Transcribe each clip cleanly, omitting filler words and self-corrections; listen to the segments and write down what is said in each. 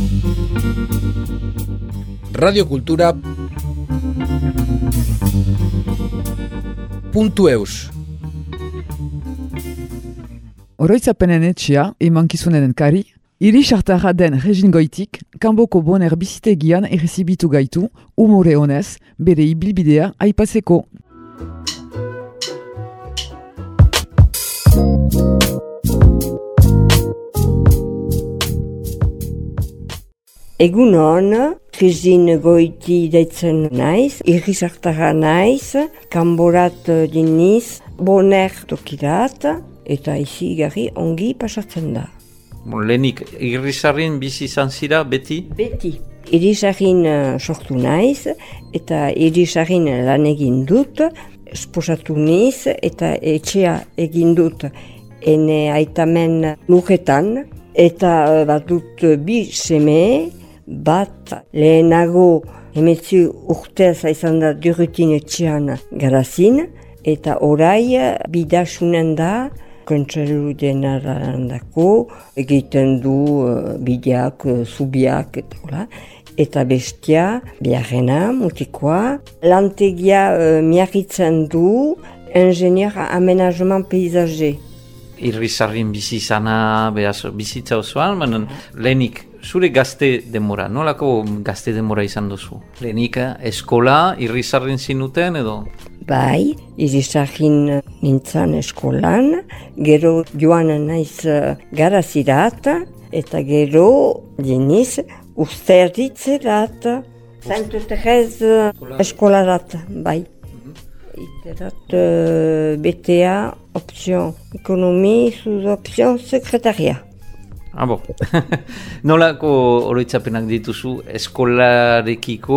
Radiokultura .eus Oroitzapenen etxea, emankizunen kari, hiri sartarra den Regin Goitik, kanboko boner bizitegian errezibitu gaitu, umore honez, bere ibilbidea aipatzeko. Egunon, Regin Goiti deitzen naiz, irrisartara naiz, kanborat diniz, boner tokirat, eta izi gari ongi pasatzen da. Lehenik, irrisarrin bizi izan zira beti? Beti. Irrisarrin sortu naiz, eta irrisarrin lan egin dut, esposatu niz, eta etxea egin dut ene aitamen lurretan, eta bat dut bi seme, bat lehenago emetzi urtez izan da Durutin etxean garazin, eta orai bidasunen da, kontselu denarandako, egiten du bideak, zubiak, eta bestia, biarrena, mutikoa, lantegia miarritzen du, ingenier amenagement paysager. Irrisarrin bizi izana, bizitza osoan, baina lehenik, zure gazte demora, nolako gazte demora izan duzu? Lehenik, eskola, irrisarrin zinuten edo? Bai, irrisarrin nintzen eskolan, gero joan naiz garazirat, eta gero deniz usteritzerat, Saint-Terez eskolarat, bai. Iterat BTA, option ekonomi, sous option sekretaria. Ah, bo. Nolako oroitzapenak dituzu eskolarekiko,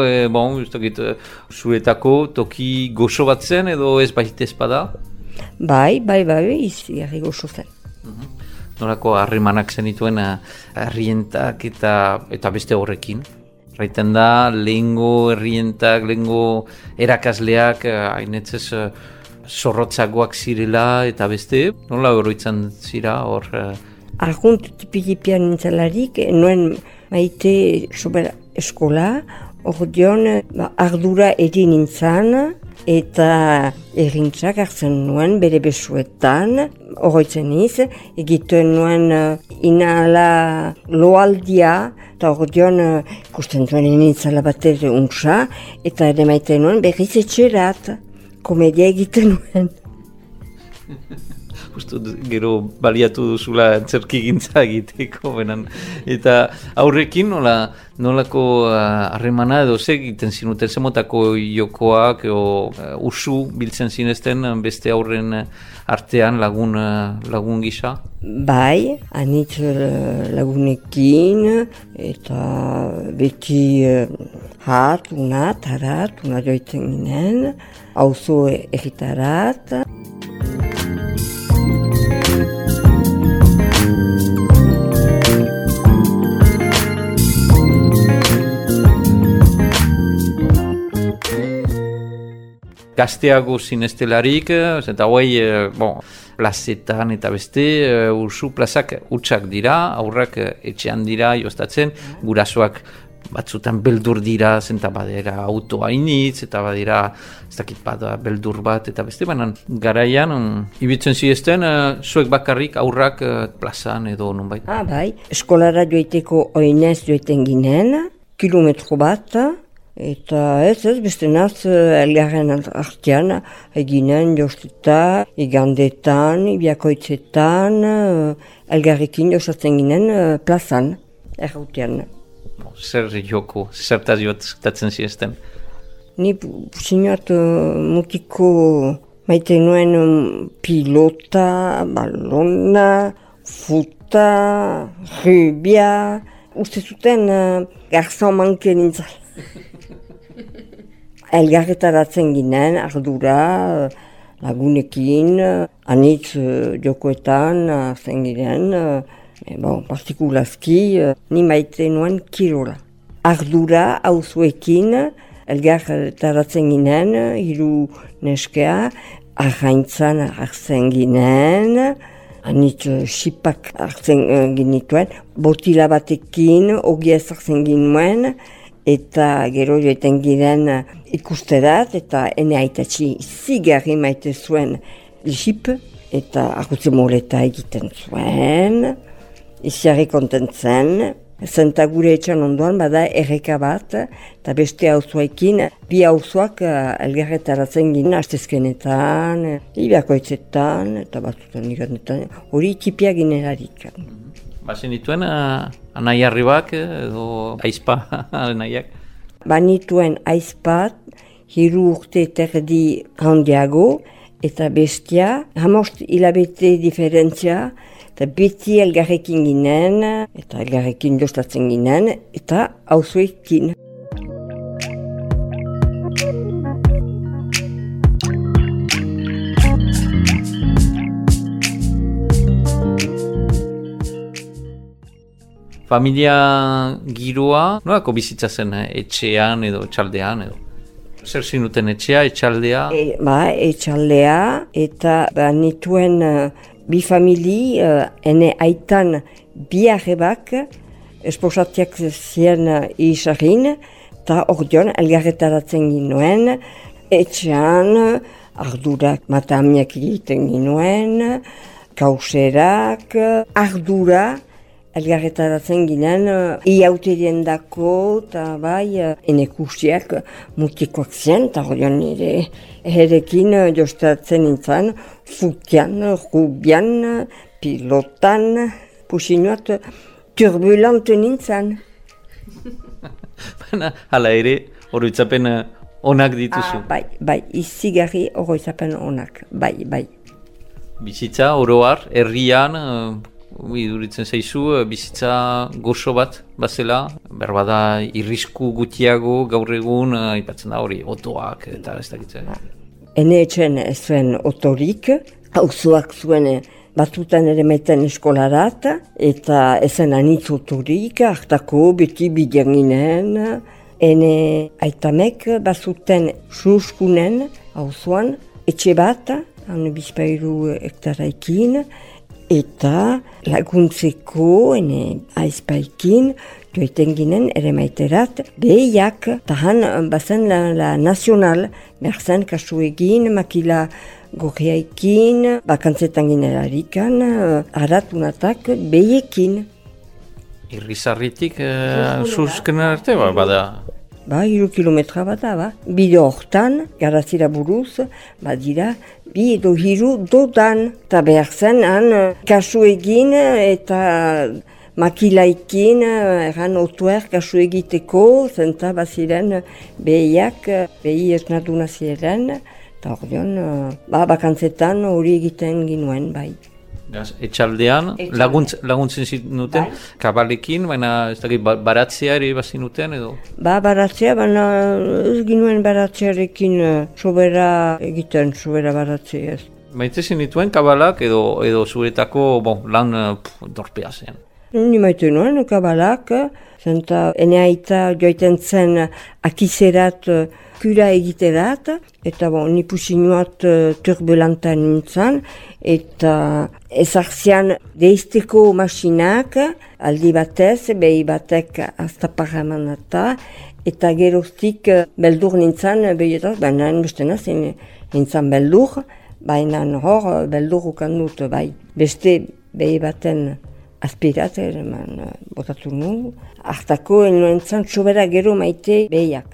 zuretako toki goxo bat zen edo ez baitez bada? Bai, izi garri goxo zen. Nolako harremanak zenituen herrientak eta beste horrekin? Raiten da, lehengo herrientak, lehengo erakasleak, hainetzez zorrotzagoak zirela eta beste, nola oroitzan zira hor? Argunt tipi-tipian nintzalarik, nuen maite sobera eskola, hor dion ardura edin nintzan, eta errintzak hartzen nuen bere besuetan, horretzen niz, egiten nuen inala loaldia, eta hor dion ikusten zuen nintzala bat ere untsa, eta ere maite nuen berriz etxerat, komedia egiten nuen. Gero baliatu duzula antzerkigintza egiteko, benan. Eta aurrekin nolako harremana edo ze egiten zinuten, zemotako jokoak usu biltzen zinezten beste aurren artean lagun gisa? Bai, anitz lagunekin, eta beti unat joiten ginen, auzo egitarat. Gazteago zinestelarik, eta hoi, plazetan eta beste, ursu plazak utxak dira, aurrak etxean dira, joztatzen, gurasoak batzutan beldur dira, zenta badera autoa initz, eta badera, ez dakit bada beldur bat, eta beste, baina garaian, ibitzen zizten, zuek bakarrik aurrak plazan edo nonbait. Bai, eskolara joiteko oinez joiten ginen, kilometro bat, eta ez, beste naz, elgarren artean, eginen josteta, igandetan, ibiakoitzetan, elgarrekin jostatzen ginen plazan, errautean. Zer joko, zertaz jotatzen zizten? Ni sinuat mutiko maite nuen pilota, balona, futa, rubia, uste zuten garzon manke nintzal. Elgarretaratzen ginen, ardura, lagunekin, anitz jokoetan, zen ginen, partikulazki, ni maite nuen kirola. Ardura auzuekin, elgarretaratzen ginen, hiru neskea, arraintzan hartzen ginen, anitz sipak hartzen ginituen, botila batekin, ogia ezartzen ginuen, eta gero joeten giren ikusterat, eta ene aitatxi zigarri maite zuen sip, eta agutze moleta egiten zuen, iziarri kontentzen, zenta gure etxan ondoan bada erreka bat, eta beste auzoekin, bi auzoak elgarretaratzen ginen, astezkenetan, ibiakoitzetan, eta batzutan iganetan, hori tipia ginerarik. Bazen dituen anaiarribak edo aizpa anaiak? Banituen aizpat, 3 urte terdi handiago, eta bestia, 5 hilabete diferentzia, eta beti elgarrekin ginen, eta elgarrekin jostatzen ginen, eta auzoekin. Familia giroa, nolako bizitza zen etxean edo etxaldean edo? Zer zinuten etxea, etxaldea? Etxaldea, eta nituen bi famili, ene aitan bi arrebak, esposatiak zien isarin, eta ordeon elgarretaratzen ginoen, etxean ardurak matamiak egiten ginoen, kauserak, ardura, elgarretaratzen ginen, iauterien dako, eta bai, enekusiak mutikoak zen, eta horion nire erekin jostatzen nintzen, futian, rubian, pilotan, pusinuat turbulent nintzen. Hala ere, oroitzapen onak dituzu. Bai, izigarri oroitzapen onak, bai. Bizitza, oroar, herrian, iduritzen zaizu, bizitza gozo bat bazela, berbada irrisku gutiago gaur egun, aipatzen da hori, otoak eta ez dakitzen. Ene etxen ez zuen otorik, auzoak zuen batzutan ere maiten eskolarat, eta ezen anitz otorik, hartako beti bidean ginen. Ene aitamek bazuten suskunen auzoan, etxe bat, han bizpairu hektaraikin, eta laguntzeko aizpaikin joiten ginen ere maiterat behiak, tahan bazen la nazional, berzen kasu egin, makila gorriaikin, bakantzetan ginerarikan, aratunatak behiekin. Irrizarritik suskenen arte, bada? 3 kilometra bat da, bide hortan, garazira buruz, badira, 2 edo 3 dodan. Eta behar zen, kasu egin eta makilaikin, erran otuer kasu egiteko, zenta baziren behiak, behi esnaduna ziren, eta ordeon, bakantzetan hori egiten ginuen, bai. Etxaldean, laguntzen zinuten, kabalekin, baina ez dakit, baratzea ere bazinuten edo? Baratzea, baina ez ginuen baratzearekin sobera egiten, sobera baratzea ez. Maite zinituen kabalak edo zuretako lan dorpea zen? Ni maite nuen kabalak, zenta ene aita joiten zen akizerat kura egiterat, eta ni pusinuat turbulentan nintzen, eta ezartzean deizteko masinak, aldi batez, behi batek aztaparramanata, eta geroztik beldur nintzen, behietaz, baina bestena nintzen beldur, baina hor beldur ukandut, bai. Beste behi baten aspirat, botatu nu, hartako nintzen sobera gero maite behiak.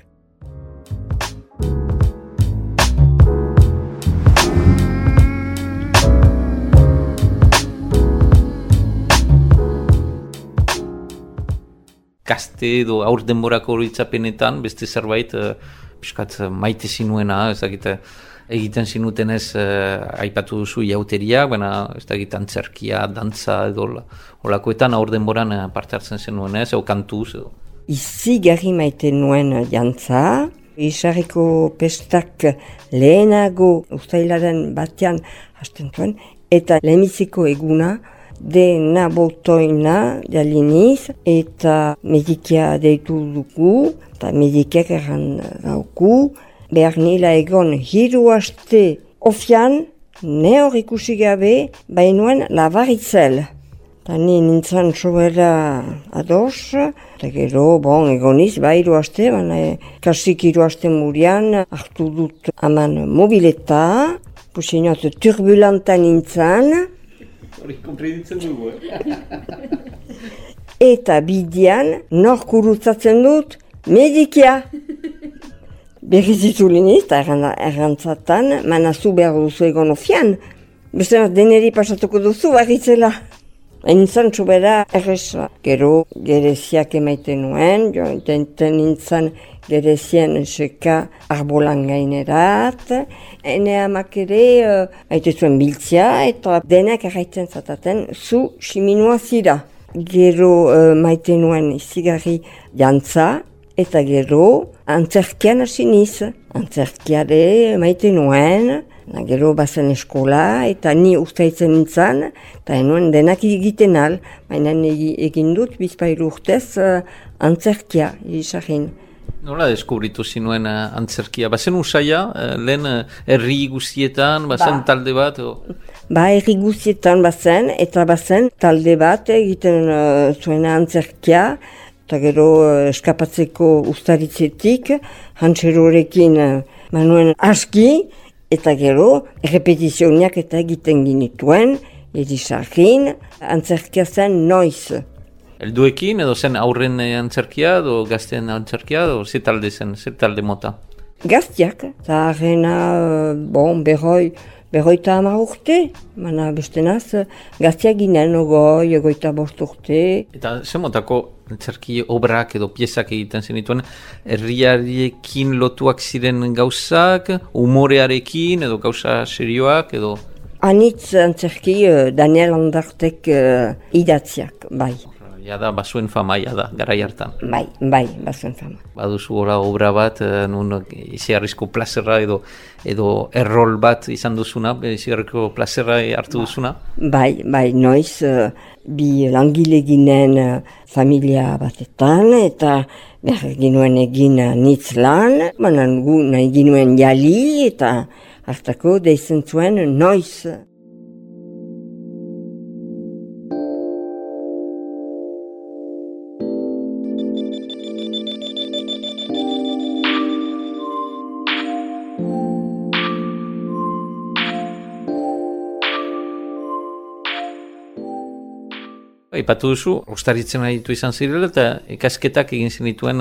Gazte edo aur denborako horitzapenetan, beste zerbait piskat maite zinuena, ez dakit egiten zinutenez aipatu duzu iauteriak, baina ez dakit antzerkia, dantza edo holakoetan aur denboran parte hartzen zenuenez, edo kantuz edo. Izigarri maite nuen jantza, Isarriko pestak lehenago ustailaren batean hasten zuen, eta lehenbiziko eguna, dena botoina jaliniz, eta medikia deitu dugu, eta medikiak erran gauku, behar nila egon 3 aste ofian, Ne hor ikusi gabe, bainuen Labaritzel. Eta ni nintzen sobera ados, eta gero, egoniz, 3 aste, baina kasik 3 aste murian, hartu dut aman mobileta, pusinot turbulenta nintzen. Hori komprenitzen dugu, Eta bidian, nor kurutzatzen dut, medikia. Berriz ituliniz, eta errantzatan, manazu behar duzu egon ofian. Beste deneri pasatuko duzu, barritzela. Nintzen sobera erresa. Gero gereziak emaiten nuen, jointen nintzen gerezien seka arbolan gainerat. Ene amak ere, haite zuen biltzia, eta denak erraiten zataten, zu siminua zira. Gero maite nuen izigarri jantza, eta gero antzerkian hasi niz. Antzerkiare maite nuen, gero bazen eskola, eta ni ustaitzen nintzen, eta nuen denak egiten al, baina egin dut bizpairu urtez antzerkia, irisagin. Nola deskubritu zinuen antzerkia? Bazen usaia, lehen herri guztietan, bazen talde bat? Herri guztietan bazen, eta bazen talde bat egiten zuen antzerkia, eta gero eskapatzeko ustaritzetik, hantxerorekin manuen aski, eta gero repetizioniak eta egiten ginituen, erisagin, antzerkia zen noiz. Helduekin edo zen aurren antzerkia, edo gazteen antzerkia, edo zer talde zen, zer talde mota? Gaztiak, eta arrena, berroita 10 urte, baina bestenaz, gaztiak ginen egoita 5 urte. Eta zer motako antzerki obrak edo piezak egiten zenituen, herriarekin lotuak ziren gauzak, umorearekin edo gauza serioak edo? Anitz antzerki Daniel Andartek idatziak, bai. Jada, bazuen fama, jada, garai hartan. Bai, bazuen fama. Baduzu obra bat, nun izigarrizko plazerra edo errol bat izan duzuna, izigarrizko plazerra hartu duzuna? Bai, noiz, bi langile ginen familia batetan, eta behar ginuen egin nitz lan, baina gu nahi ginuen jali, eta hartako deizen zuen noiz. Ipatu duzu, ustaritzen aditu izan zirela eta ikasketak egin zenituen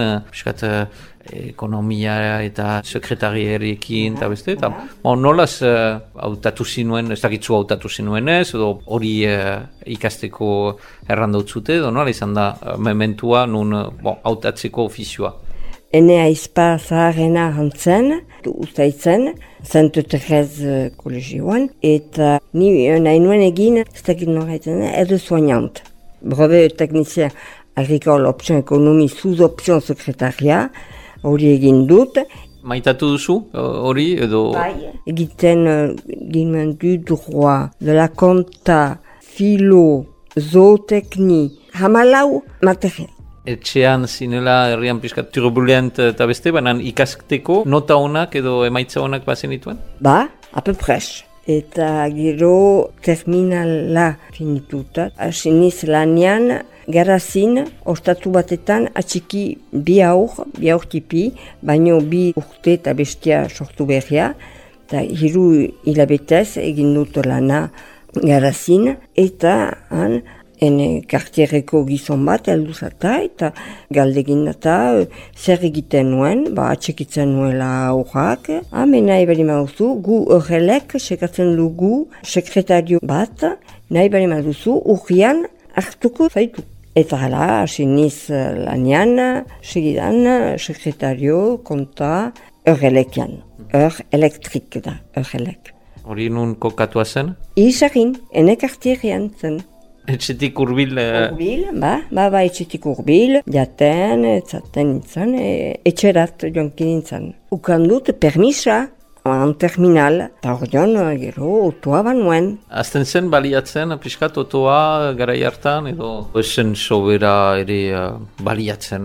ekonomia eta sekretarieriekin eta beste. Eta nolaz hautatu zinuen, ez dakitzu hautatu zinuen ez, edo hori ikasteko errandautzute, edo nola izan da mementua nun hautatzeko ofizioa? Ene aizpa zaharrena hantzen, ustaitzen, Sainte-Thérèse kolegioan, eta ni nahi nuen egin, ez dakit noraitzen, edo soignant. Brevet technicien agricole option économie sous option secrétariat, hori egin dut. Maitatu duzu hori edo? Bai, egiten ginen du droit, de la compta, philo, zootechnie, 14 material. Etxean zinela herrian pixkat turbulent eta beste, baina ikasteko nota honak edo emaitza honak bazen dituen? Ba, peu près. Eta gero terminala finituta. Asiniz lanian, garazin, ostatu batetan, atxiki bi aur tipi, baino 2 urte eta bestia sortu berria. Eta 3 hilabetez egin dut lana garazin, eta han, ene kartierreko gizon bat helduzata eta galdegin data zer egiten nuen, atxekitzen nuela aurrak. Nahi bali maduzu, gu horrelek sekatzen dugu sekretario bat, nahi bali maduzu urrian hartuko zaitu. Eta hala, hasi niz lanian, segidan sekretario konta horrelekian. Hor elektrik da, horrelek. Hori nun kokatua zen? Izagin, ene kartierrean zen. Etxetik urbil? Urbil, etxetik urbil, jaten, etzaten nintzen, etxerat joankin nintzen. Ukan dut permisa, terminal, eta ordean gero otoa banuen. Azten zen baliatzen, piskat otoa garai hartan, edo esen sobera ere baliatzen?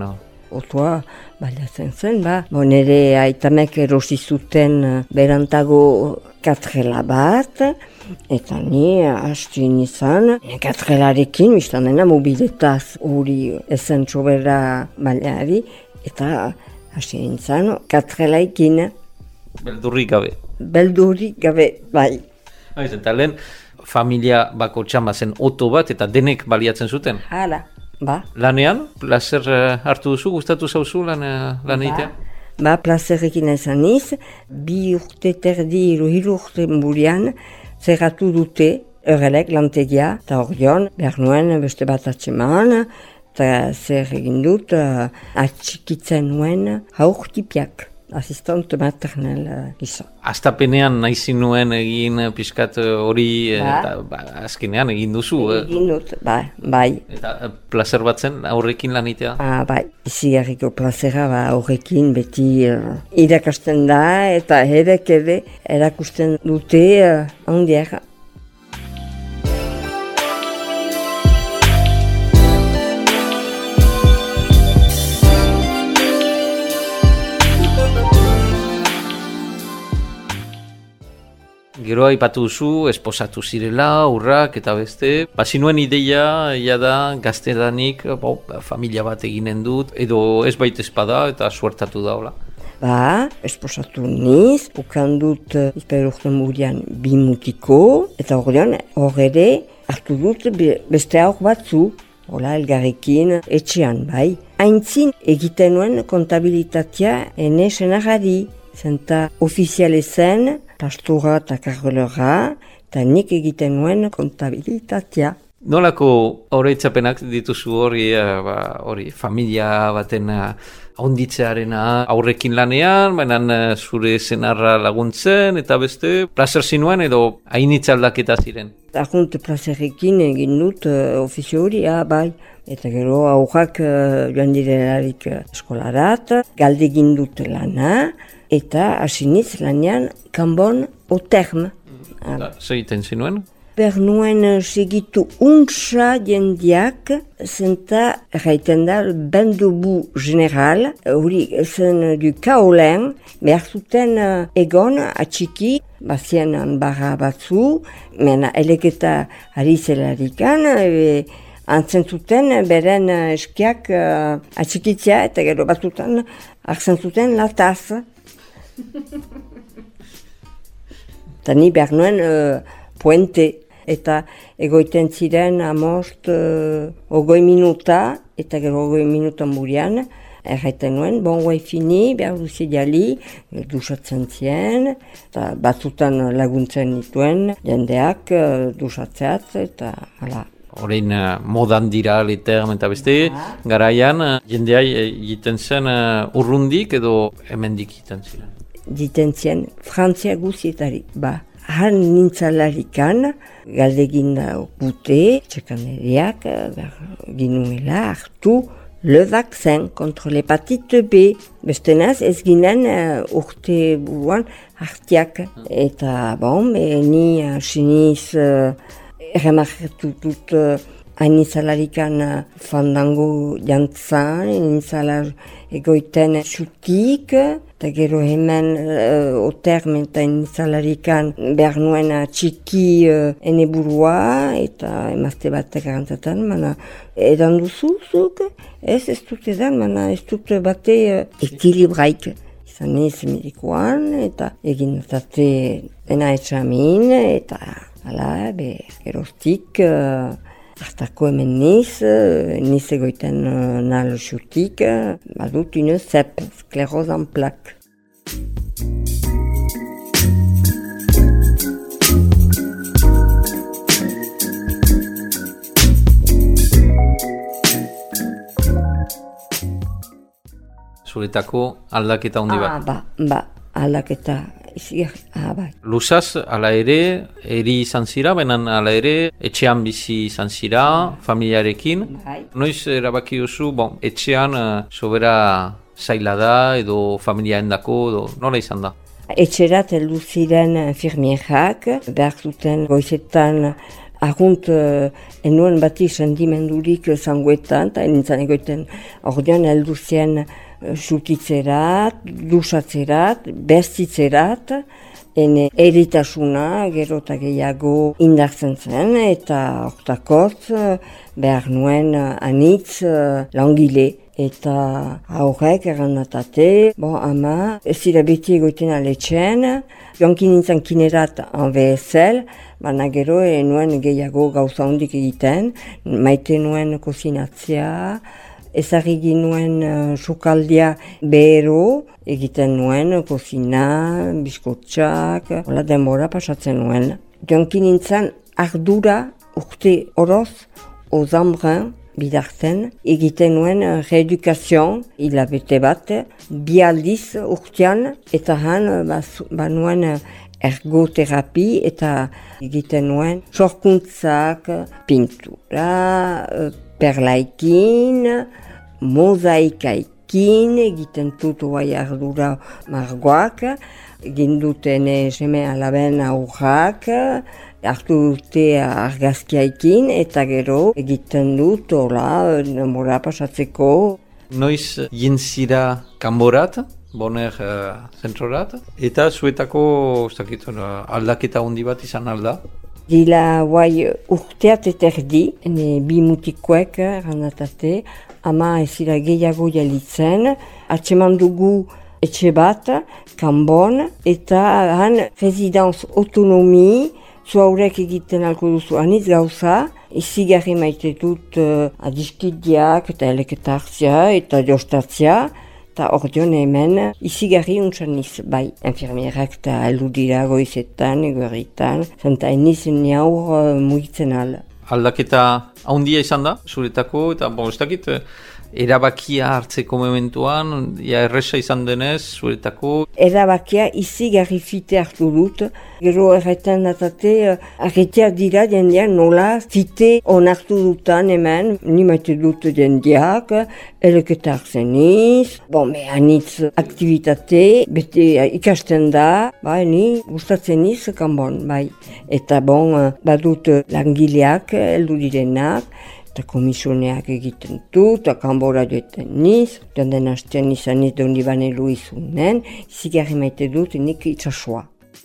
otoa baliatzen zen, nire aitamek erosi zuten berantago katrela bat, eta ni hasti nizan, katrelarekin, biztan dena mobiletaz hori ezen sobera baliari, eta hasti nintzen katrelaikin. Beldurrik gabe. Beldurrik gabe, bai. Eta lehen, familia bako txamba zen oto bat eta denek baliatzen zuten? Hala, Lanean, plazer hartu duzu, gustatu zauzu lan egitea? Plazerrekin ezan niz, 2 urte terdi, 3 urte burian, zerratu dute horrelek lantegia, eta hor behar nuen beste bat atseman, eta zer egin dut, atxikitzen nuen haurtipiak. Asistant maternel gisa. Astapenean nahi nuen egin pixkat hori, azkenean egin duzu. Egin dut, bai. Eta plazer bat zen aurrekin lanitea? Bai, izigarriko plazera aurrekin beti irakasten da, eta herek ere erakusten dute handiak. Gero aipatu duzu, esposatu zirela, urrak eta beste. Bazinuen ideia, da, gazteranik, familia bat eginen dut, edo ez baita espada eta suertatu daola. Esposatu niz, ukan dut izperurten burian 2 mutiko, eta hor ere hartu dut beste aur batzu, hola elgarrekin etxean, bai. Aintzin egiten nuen kontabilitatea ene senarari, zenta ofiziale zen, pastora eta kargolera, eta nik egiten nuen kontabilitatea. Nolako oroitzapenak dituzu hori familia baten onditzearena aurrekin lanean, baina zure senarra laguntzen eta beste plazer zinuen edo hainitza aldaketa ziren? Ahunt plazerrekin egin dut ofizio hori, bai. Eta gero aurrak joan direlarik eskolarat, galdegin dut lana, eta hasinitz lanean kanbon oterm. Zer egiten zinuen? Per nuen segitu untsa jendiak, zenta erraiten da bendubu general, hori zen du kaolen, behar zuten egon atxiki, bazien barra batzu, mena eleketa ari zelarikan, antzen zuten beren eskiak atxikitzea, eta gero batzutan hartzen zuten lataz. Eta ni behar nuen puente, eta egoiten ziren amost 20 minuta, eta gero 20 minutan burian, erraiten nuen, guai fini, behar duzi jali, dusatzen zien, eta batzutan laguntzen dituen, jendeak dusatzeat, eta hala. Horein modan dira literm eta beste, garaian jendea egiten zen urrundik edo hemendik egiten ziren? Egiten zien Frantzia guzietari, Han nintzalarikan, galdegin gute, txekaneriak, ginuela hartu le vaccin contre l'hépatite B. Bestenaz ez ginen urte buruan hartiak. Eta ni siniz erremarretu dut hainitzalarikan fandango jantzan, hainitzala egoiten xutik, eta gero hemen oterm eta hainitzalarikan behar nuen txiki ene burua, eta emazte batek garantzatan, edan duzuzuk, ez dut edan, ez dut bate ekilibraik. Izan ez medikoan, eta egin dute ena etxamin, eta hala, geroztik, hartako hemen niz egoiten nal xutik, badut une zep, skleroz en plak. Zuretako aldaketa handi bat? Aldaketa. Bai. Luzaz, ala ere, eri izan zira, baina ala ere, etxean bizi izan zira, familiarekin. Bai. Noiz erabaki duzu, etxean sobera zaila da, edo familiaen dako, edo nola izan da? Etxerat heldu ziren firmierak, behar zuten goizetan Argunt, enuen bati sentimendurik zangoetan, eta nintzen egoiten ordean heldu zien sutitzerat, dusatzerat, bestitzerat, eritasuna gero eta gehiago indartzen zen, eta hortakotz behar nuen anitz langile. Eta aurrek errandatate, ama, ez dira beti egoiten aletxen, joankin nintzen kinerat anbezela, baina gero nuen gehiago gauza hondik egiten, maite nuen kozinatzea, ezagigi nuen sukaldia behero, egiten nuen kozina, biskotxak, hola denbora pasatzen nuen. Joankin nintzen ardura urte oroz, ozambren, bidartzen, egiten nuen reedukazion, hilabete bat, bi aldiz urtean, eta han nuen ergoterapi, eta egiten nuen sorkuntzak, pintura, perlaikin, mozaikaikin, egiten dut oai ardura margoak, egin duten seme alaben aurrak, hartu dute argazkiaikin eta gero egiten dut hola denbora pasatzeko. Noiz jintzira kanborat, boner zentrorat, eta zuetako aldaketa handi bat izan alda? Dila guai urteat eterdi, bi mutikoek randatate, ama ezira gehiago jalitzen, atseman dugu etxe bat, kanbon, eta han residence autonomi, zu haurek egiten alko duzu anitz gauza, izigarri maite dut adiskidiak eta eleketartzia eta jostatzia, eta ordeon hemen izigarri untsan niz, bai, infirmierak eta eludira goizetan, egoerritan, zenta eniz niaur mugitzen al. Aldaketa handia izan da, zuretako, eta ez dakit, erabakia hartzeko momentuan, erresa izan denez, zuretako? Erabakia izigarri fite hartu dut, gero erretan datate, arreteak dira jendeak nola fite onartu dutan hemen, ni maite dut jendeak, eleketak zeniz, anitz aktivitate, bete ikasten da, ni gustatzen niz kanbon, bai. Eta badut langileak, heldu direnak, eta komisioneak egiten du, eta kanbora joeten niz, joan hastean izan niz dondi banelu izunen, zigarri maite dut nik itxasua.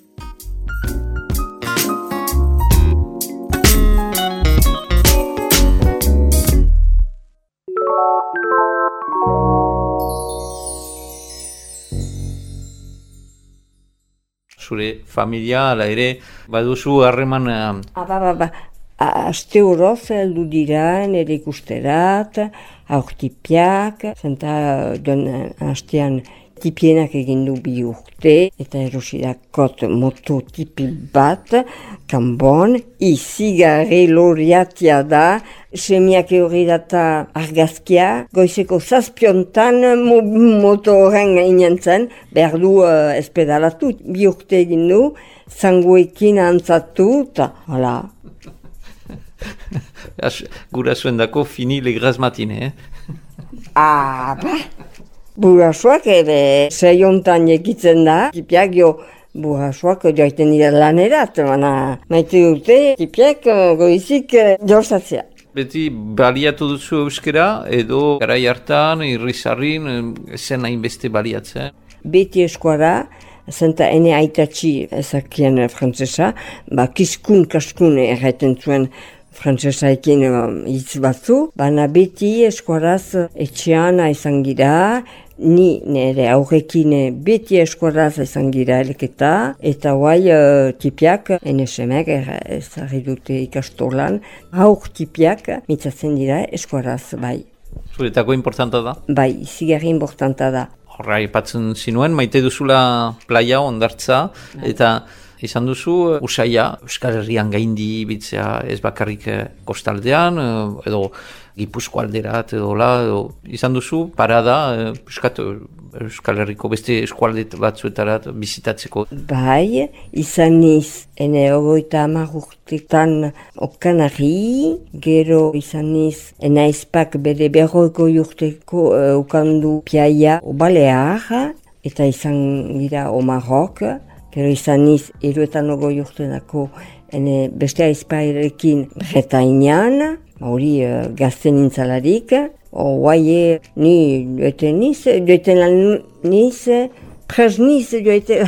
Zure familia, ala ere, baduzu harreman... Aste horoz heldu dira, nire ikusterat, aurtipiak, zenta hastean tipienak egin du bi urte, eta erosidakot mototipi bat, kanbon, izigarri loriatia da, semiak hori data argazkia, goizeko zazpiontan moto horren inen zen, behar du espedalatu, bi urte egin du, zangoekin antzatu, eta hala. Gura zuen dako fini legraz matine, Burasuak ere seiontan ekitzen da, tipiak burasuak joiten dira lanerat, maite dute tipiak goizik jorzatzea. Beti baliatu duzu euskera edo garai hartan, irrizarrin, zen hainbeste baliatzen? Beti eskuara, zenta ene aitatxi ezakien frantzesa, kiskun erraiten zuen frantzesaekin hitz batzu, baina beti eskuaraz etxean izan gira, ni nire aurrekin beti eskuaraz izan gira eleketa, eta guai tipiak, enesemek ezarri dute ikastolan, aur tipiak mitzatzen dira eskuaraz, bai. Zuretako importanta da? Bai, zigarri importanta da. Horra, ipatzen zinuen, maite duzula playa ondartza, eta izan duzu usaia Euskal Herrian gaindi bitzea ez bakarrik kostaldean, edo Gipuzko alderat, edo izan duzu parada Euskal Herriko beste eskualde batzuetarat bizitatzeko. Bai, izan niz, ene 30 urtetan Okanari, gero izan niz, enaizpak bere 40 urteko ukandu Piaia Balear, eta izan gira Marok, gero izan niz, 70 urtenako beste aizpairekin Bretainan, hori gazte nintzalarik, guai ni joeten niz, prez niz joeten.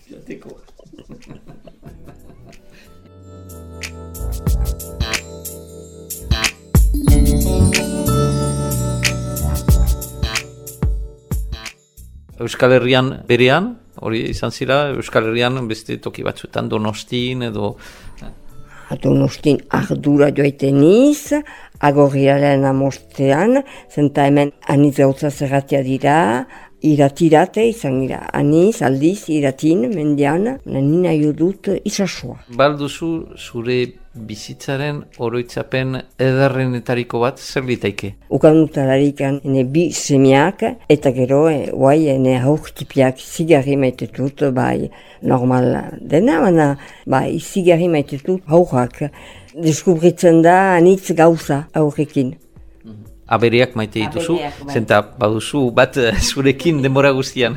Euskal Herrian berean, hori izan zira, Euskal Herrian beste toki batzuetan, Donostin edo... Donostin ardura joiten niz, agorriaren amostean, zenta hemen aniz gauza zerratia dira, iratirate izan dira, aniz, aldiz, iratin, mendian, nina dut isasua. Balduzu zure bizitzaren oroitzapen ederrenetariko bat zer litaike? Ukandutalarik bi semeak, eta gero, guai, haurtipiak zigarri maitetut, bai, normal dena, baina, zigarri maitetut haurrak. Deskubritzen da anitz gauza aurrekin. Abereak maite dituzu, zenta baduzu bat zurekin denbora guztian.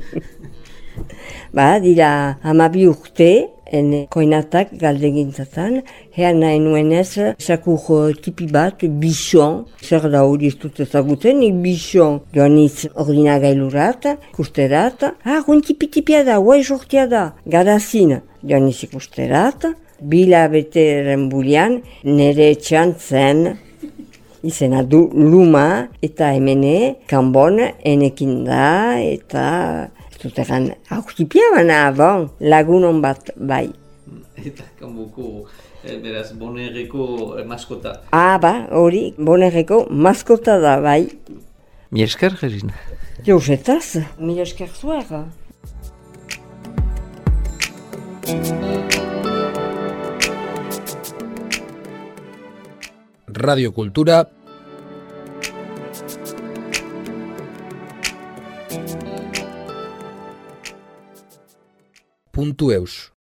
Dira 12 urte, koinatak galdegintzatan, hean nahi nuenez, sakur tipi bat, bichon, zer da hori ez dut ezagutzen, bichon joaniz ordinagailurat, ikusterat, guen tipi-tipia da, guai sortia da, garazin joaniz ikusterat, bila beteren bulian, nire etxan zen, izena du Luma, eta hemene, kanbon, enekin da, eta ez dut egan aurtipia bana, lagunon bat, bai. Eta kanboko, beraz, Bonerreko maskota. Hori, Bonerreko maskota da, bai. Mi esker, Regin? Josetaz, mi esker zuer. Radio Kultura .eus